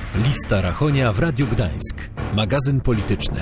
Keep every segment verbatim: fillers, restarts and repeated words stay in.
Lista Rachonia w Radiu Gdańsk. Magazyn polityczny.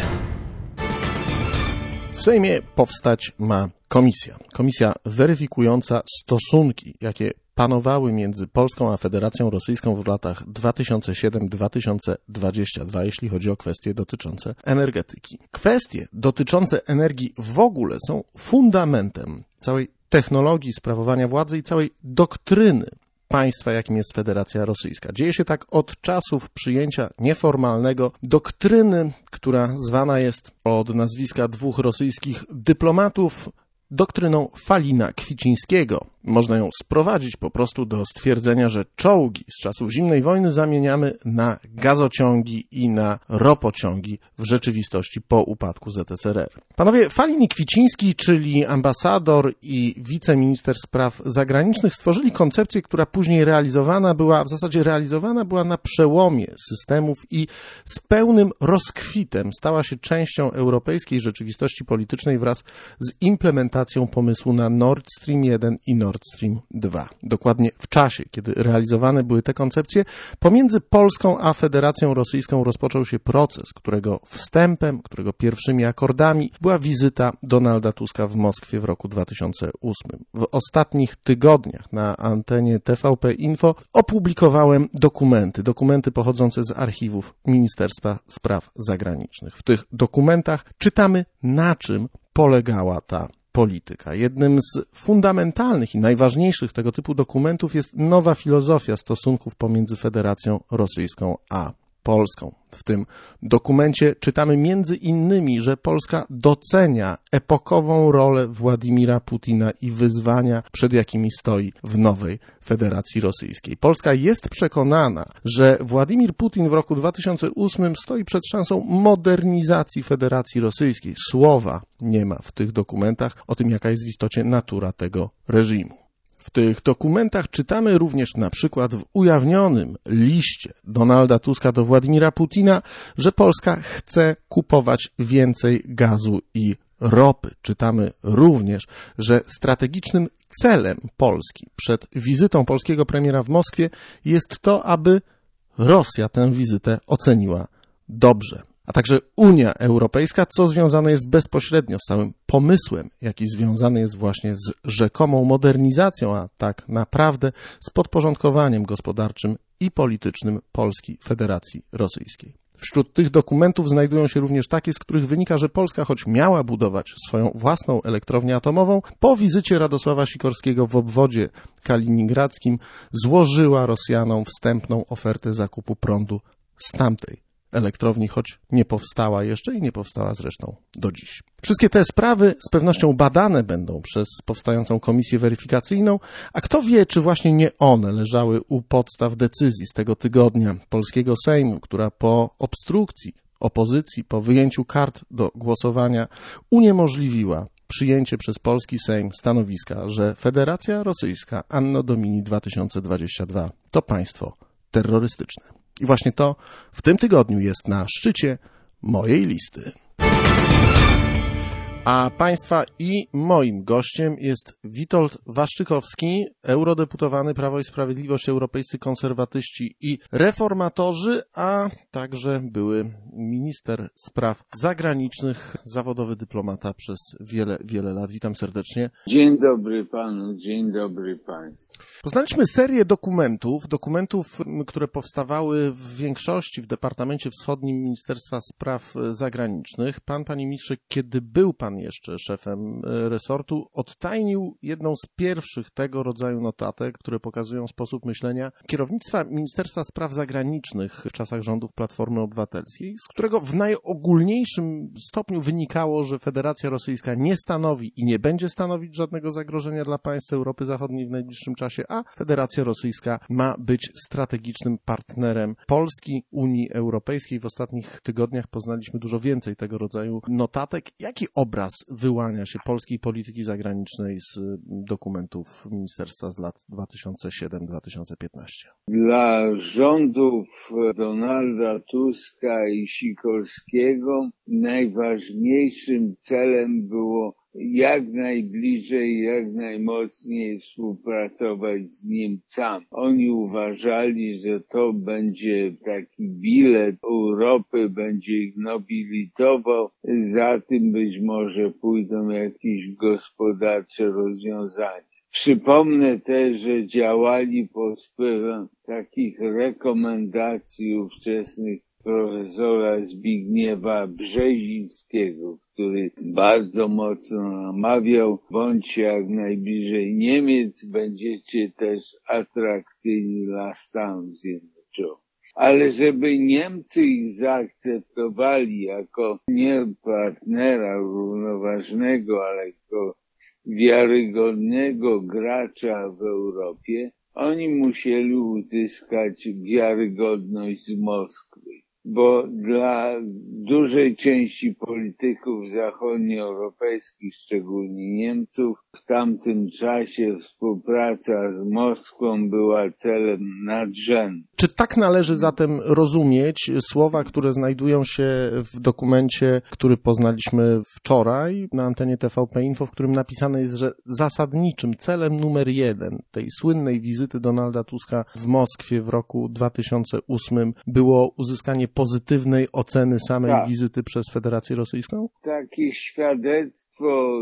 W Sejmie powstać ma komisja. Komisja weryfikująca stosunki, jakie panowały między Polską a Federacją Rosyjską w latach dwa tysiące siódmy do dwa tysiące dwudziestego drugiego, jeśli chodzi o kwestie dotyczące energetyki. Kwestie dotyczące energii w ogóle są fundamentem całej technologii sprawowania władzy i całej doktryny państwa, jakim jest Federacja Rosyjska. Dzieje się tak od czasów przyjęcia nieformalnego doktryny, która zwana jest od nazwiska dwóch rosyjskich dyplomatów doktryną Falina-Kwicińskiego. Można ją sprowadzić po prostu do stwierdzenia, że czołgi z czasów zimnej wojny zamieniamy na gazociągi i na ropociągi w rzeczywistości po upadku Z S R R. Panowie Falin i Kwiciński, czyli ambasador i wiceminister spraw zagranicznych, stworzyli koncepcję, która później realizowana była, w zasadzie realizowana była na przełomie systemów i z pełnym rozkwitem stała się częścią europejskiej rzeczywistości politycznej wraz z implementacją pomysłu na Nord Stream jeden i Nord Stream dwa. Dokładnie w czasie, kiedy realizowane były te koncepcje, pomiędzy Polską a Federacją Rosyjską rozpoczął się proces, którego wstępem, którego pierwszymi akordami była wizyta Donalda Tuska w Moskwie w roku dwa tysiące ósmym. W ostatnich tygodniach na antenie T V P Info opublikowałem dokumenty, dokumenty pochodzące z archiwów Ministerstwa Spraw Zagranicznych. W tych dokumentach czytamy, na czym polegała ta polityka. Jednym z fundamentalnych i najważniejszych tego typu dokumentów jest nowa filozofia stosunków pomiędzy Federacją Rosyjską a Polską. W tym dokumencie czytamy między innymi, że Polska docenia epokową rolę Władimira Putina i wyzwania, przed jakimi stoi w nowej Federacji Rosyjskiej. Polska jest przekonana, że Władimir Putin w roku dwa tysiące ósmym stoi przed szansą modernizacji Federacji Rosyjskiej. Słowa nie ma w tych dokumentach o tym, jaka jest w istocie natura tego reżimu. W tych dokumentach czytamy również na przykład w ujawnionym liście Donalda Tuska do Władimira Putina, że Polska chce kupować więcej gazu i ropy. Czytamy również, że strategicznym celem Polski przed wizytą polskiego premiera w Moskwie jest to, aby Rosja tę wizytę oceniła dobrze. A także Unia Europejska, co związane jest bezpośrednio z całym pomysłem, jaki związany jest właśnie z rzekomą modernizacją, a tak naprawdę z podporządkowaniem gospodarczym i politycznym Polski Federacji Rosyjskiej. Wśród tych dokumentów znajdują się również takie, z których wynika, że Polska, choć miała budować swoją własną elektrownię atomową, po wizycie Radosława Sikorskiego w obwodzie kaliningradzkim złożyła Rosjanom wstępną ofertę zakupu prądu z tamtej elektrowni, choć nie powstała jeszcze i nie powstała zresztą do dziś. Wszystkie te sprawy z pewnością badane będą przez powstającą komisję weryfikacyjną, a kto wie, czy właśnie nie one leżały u podstaw decyzji z tego tygodnia polskiego Sejmu, która po obstrukcji opozycji, po wyjęciu kart do głosowania uniemożliwiła przyjęcie przez polski Sejm stanowiska, że Federacja Rosyjska Anno Domini dwa tysiące dwudziesty drugi to państwo terrorystyczne. I właśnie to w tym tygodniu jest na szczycie mojej listy. A państwa i moim gościem jest Witold Waszczykowski, eurodeputowany Prawo i Sprawiedliwość, europejscy konserwatyści i reformatorzy, a także były minister spraw zagranicznych, zawodowy dyplomata przez wiele, wiele lat. Witam serdecznie. Dzień dobry panu, dzień dobry państwu. Poznaliśmy serię dokumentów, dokumentów, które powstawały w większości w Departamencie Wschodnim Ministerstwa Spraw Zagranicznych. Pan, panie ministrze, kiedy był pan jeszcze szefem resortu, odtajnił jedną z pierwszych tego rodzaju notatek, które pokazują sposób myślenia kierownictwa Ministerstwa Spraw Zagranicznych w czasach rządów Platformy Obywatelskiej, z którego w najogólniejszym stopniu wynikało, że Federacja Rosyjska nie stanowi i nie będzie stanowić żadnego zagrożenia dla państw Europy Zachodniej w najbliższym czasie, a Federacja Rosyjska ma być strategicznym partnerem Polski, Unii Europejskiej. W ostatnich tygodniach poznaliśmy dużo więcej tego rodzaju notatek. Jaki obraz wyłania się polskiej polityki zagranicznej z dokumentów ministerstwa z lat dwa tysiące siódmy do dwa tysiące piętnastego? Dla rządów Donalda Tuska i Sikorskiego najważniejszym celem było jak najbliżej, jak najmocniej współpracować z Niemcami. Oni uważali, że to będzie taki bilet Europy, będzie ich nobilitował, za tym być może pójdą jakieś gospodarcze rozwiązania. Przypomnę też, że działali pod wpływem takich rekomendacji ówczesnych profesora Zbigniewa Brzezińskiego, który bardzo mocno namawiał, bądźcie jak najbliżej Niemiec, będziecie też atrakcyjni dla Stanów Zjednoczonych. Ale żeby Niemcy ich zaakceptowali jako nie partnera równoważnego, ale jako wiarygodnego gracza w Europie, oni musieli uzyskać wiarygodność z Moskwy. Bo dla dużej części polityków zachodnioeuropejskich, szczególnie Niemców, w tamtym czasie współpraca z Moskwą była celem nadrzędnym. Czy tak należy zatem rozumieć słowa, które znajdują się w dokumencie, który poznaliśmy wczoraj na antenie T V P Info, w którym napisane jest, że zasadniczym celem numer jeden tej słynnej wizyty Donalda Tuska w Moskwie w roku dwa tysiące ósmym było uzyskanie pozytywnej oceny samej tak. wizyty przez Federację Rosyjską? Takie świadectwo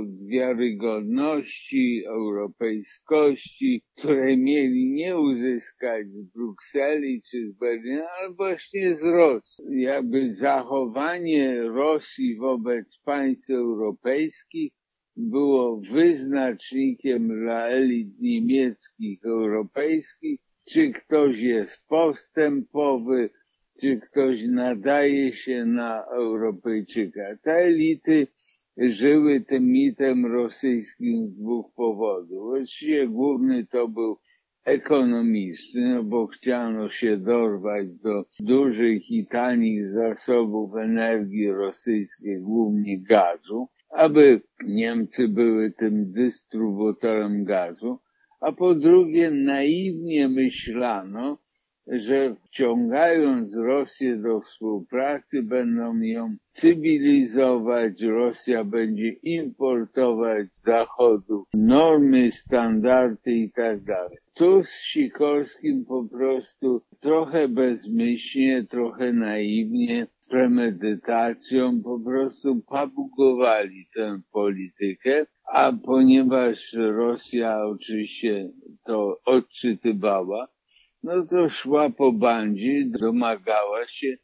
wiarygodności, europejskości, które mieli nie uzyskać z Brukseli czy z Berlina, ale właśnie z Rosji. Jakby zachowanie Rosji wobec państw europejskich było wyznacznikiem dla elit niemieckich, europejskich, czy ktoś jest postępowy, czy ktoś nadaje się na Europejczyka. Te elity żyły tym mitem rosyjskim z dwóch powodów. Właściwie główny to był ekonomiczny, no bo chciano się dorwać do dużych i tanich zasobów energii rosyjskiej, głównie gazu, aby Niemcy były tym dystrybutorem gazu, a po drugie naiwnie myślano, że wciągając Rosję do współpracy będą ją cywilizować, Rosja będzie importować z Zachodu normy, standardy i tak dalej. Tu z Sikorskim po prostu trochę bezmyślnie, trochę naiwnie, z premedytacją po prostu pabugowali tę politykę, a ponieważ Rosja oczywiście to odczytywała, no to szła po bandzie, domagała się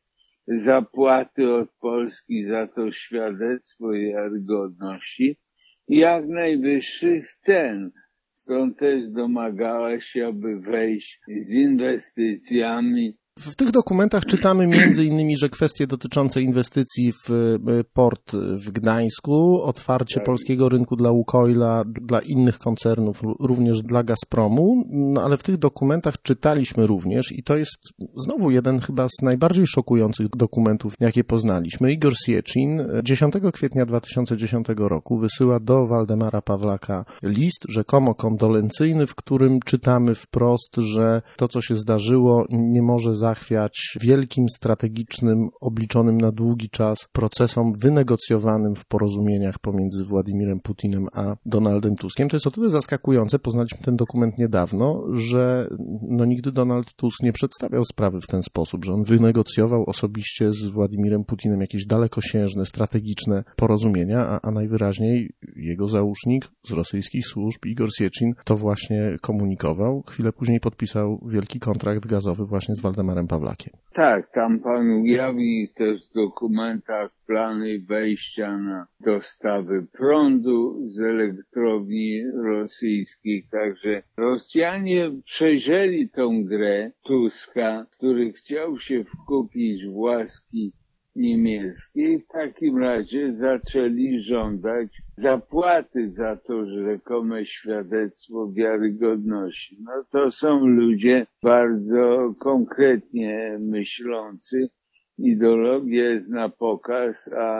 zapłaty od Polski za to świadectwo wiarygodności i jak najwyższych cen. Stąd też domagała się, aby wejść z inwestycjami. W tych dokumentach czytamy między innymi, że kwestie dotyczące inwestycji w port w Gdańsku, otwarcie tak. polskiego rynku dla Łukoila, dla innych koncernów, również dla Gazpromu, no ale w tych dokumentach czytaliśmy również i to jest znowu jeden chyba z najbardziej szokujących dokumentów, jakie poznaliśmy. Igor Sieczin dziesiątego kwietnia dwa tysiące dziesiątego roku wysyła do Waldemara Pawlaka list, rzekomo kondolencyjny, w którym czytamy wprost, że to, co się zdarzyło, nie może zachwiać wielkim, strategicznym, obliczonym na długi czas procesom wynegocjowanym w porozumieniach pomiędzy Władimirem Putinem a Donaldem Tuskiem. To jest o tyle zaskakujące, poznaliśmy ten dokument niedawno, że no nigdy Donald Tusk nie przedstawiał sprawy w ten sposób, że on wynegocjował osobiście z Władimirem Putinem jakieś dalekosiężne, strategiczne porozumienia, a, a najwyraźniej jego załóżnik z rosyjskich służb, Igor Sieczin, to właśnie komunikował. Chwilę później podpisał wielki kontrakt gazowy właśnie z Waldemarem Pawlakiem. Tak, tam pan ujawnił też w dokumentach plany wejścia na dostawy prądu z elektrowni rosyjskich. Także Rosjanie przejrzeli tą grę Tuska, który chciał się wkupić w łaski niemieckiej. W takim razie zaczęli żądać zapłaty za to rzekome świadectwo wiarygodności. No to są ludzie bardzo konkretnie myślący. Ideologia jest na pokaz, a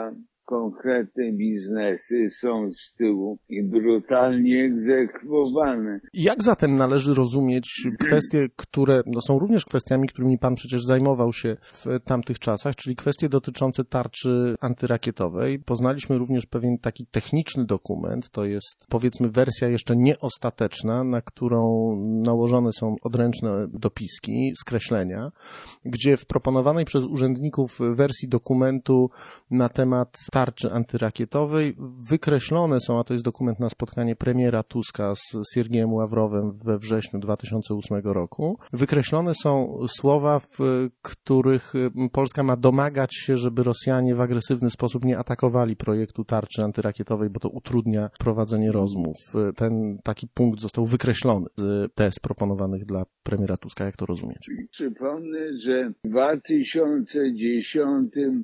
konkretne biznesy są z tyłu i brutalnie egzekwowane. Jak zatem należy rozumieć kwestie, które no, są również kwestiami, którymi pan przecież zajmował się w tamtych czasach, czyli kwestie dotyczące tarczy antyrakietowej. Poznaliśmy również pewien taki techniczny dokument, to jest powiedzmy wersja jeszcze nieostateczna, na którą nałożone są odręczne dopiski, skreślenia, gdzie w proponowanej przez urzędników wersji dokumentu na temat tarczy antyrakietowej wykreślone są, a to jest dokument na spotkanie premiera Tuska z Siergiejem Ławrowem we wrześniu dwa tysiące ósmego roku, wykreślone są słowa, w których Polska ma domagać się, żeby Rosjanie w agresywny sposób nie atakowali projektu tarczy antyrakietowej, bo to utrudnia prowadzenie rozmów. Ten taki punkt został wykreślony z tez proponowanych dla premiera Tuska. Jak to rozumieć? Przypomnę, że w dwa tysiące dziesiątym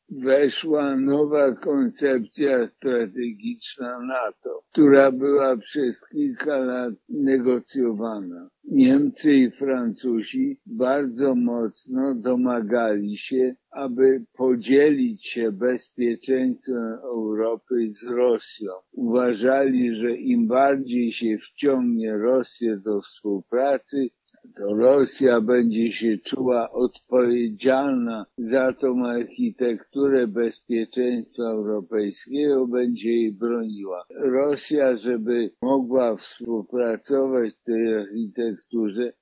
weszła nowa koncepcja strategiczna NATO, która była przez kilka lat negocjowana. Niemcy i Francuzi bardzo mocno domagali się, aby podzielić się bezpieczeństwem Europy z Rosją. Uważali, że im bardziej się wciągnie Rosję do współpracy, to Rosja będzie się czuła odpowiedzialna za tą architekturę bezpieczeństwa europejskiego, będzie jej broniła. Rosja, żeby mogła współpracować w tej architekturze,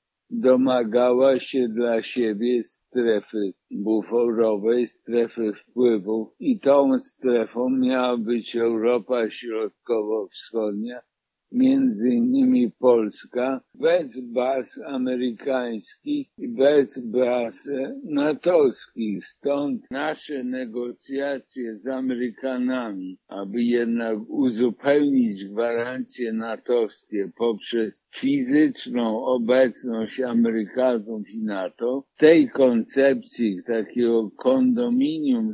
domagała się dla siebie strefy buforowej, strefy wpływów i tą strefą miała być Europa Środkowo-Wschodnia, między innymi Polska, bez baz amerykańskich i bez baz natowskich. Stąd nasze negocjacje z Amerykanami, aby jednak uzupełnić gwarancje natowskie poprzez fizyczną obecność Amerykanów i NATO, tej koncepcji takiego kondominium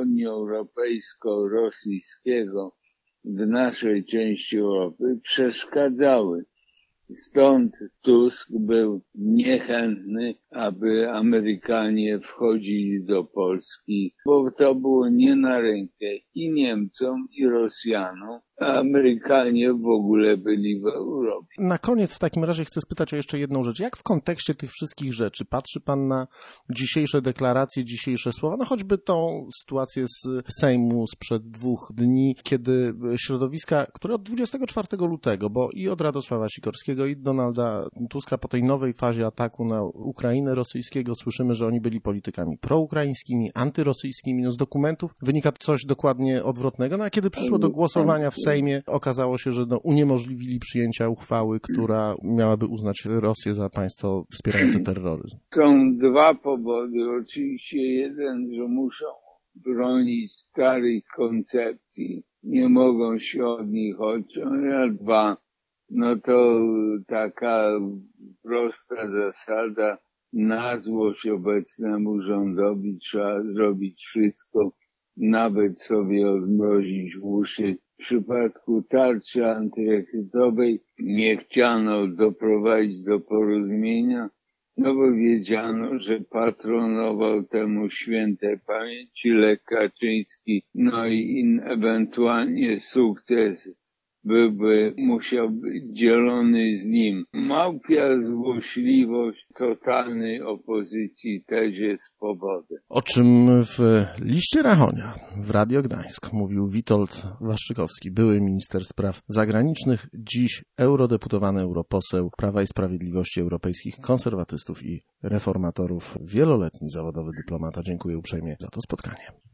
zachodnioeuropejsko-rosyjskiego w naszej części Europy przeszkadzały. Stąd Tusk był niechętny, aby Amerykanie wchodzili do Polski, bo to było nie na rękę i Niemcom, i Rosjanom, a Amerykanie w ogóle byli w Europie. Na koniec w takim razie chcę spytać o jeszcze jedną rzecz. Jak w kontekście tych wszystkich rzeczy patrzy pan na dzisiejsze deklaracje, dzisiejsze słowa, no choćby tą sytuację z Sejmu sprzed dwóch dni, kiedy środowiska, które od dwudziestego czwartego lutego, bo i od Radosława Sikorskiego, i Donalda Tuska po tej nowej fazie ataku na Ukrainę rosyjskiego słyszymy, że oni byli politykami proukraińskimi, antyrosyjskimi. No z dokumentów wynika coś dokładnie odwrotnego. No a kiedy przyszło do głosowania w Sejmie, okazało się, że no, uniemożliwili przyjęcia uchwały, która miałaby uznać Rosję za państwo wspierające terroryzm. Są dwa powody. Oczywiście jeden, że muszą bronić starych koncepcji, nie mogą się od nich odciąć, a dwa, no to taka prosta zasada, na złość obecnemu rządowi trzeba zrobić wszystko, nawet sobie odmrozić uszy. W przypadku tarczy antyrakietowej nie chciano doprowadzić do porozumienia, no bo wiedziano, że patronował temu świętej pamięci Lech Kaczyński, no i in, ewentualnie sukces byłby musiał być dzielony z nim. Małpia złośliwość totalnej opozycji też jest powodem. O czym w liście Rachonia w Radio Gdańsk mówił Witold Waszczykowski, były minister spraw zagranicznych, dziś eurodeputowany europoseł Prawa i Sprawiedliwości, Europejskich Konserwatystów i Reformatorów, wieloletni zawodowy dyplomata. Dziękuję uprzejmie za to spotkanie.